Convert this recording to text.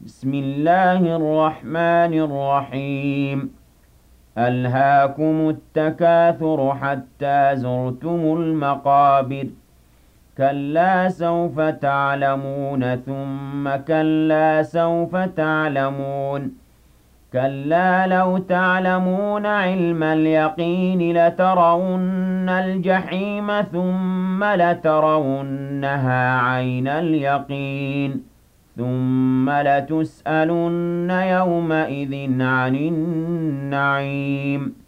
بسم الله الرحمن الرحيم. ألهاكم التكاثر حتى زرتم المقابر. كلا سوف تعلمون ثم كلا سوف تعلمون. كلا لو تعلمون علم اليقين لترون الجحيم ثم لترونها عين اليقين ثم لتسألن يومئذ عن النعيم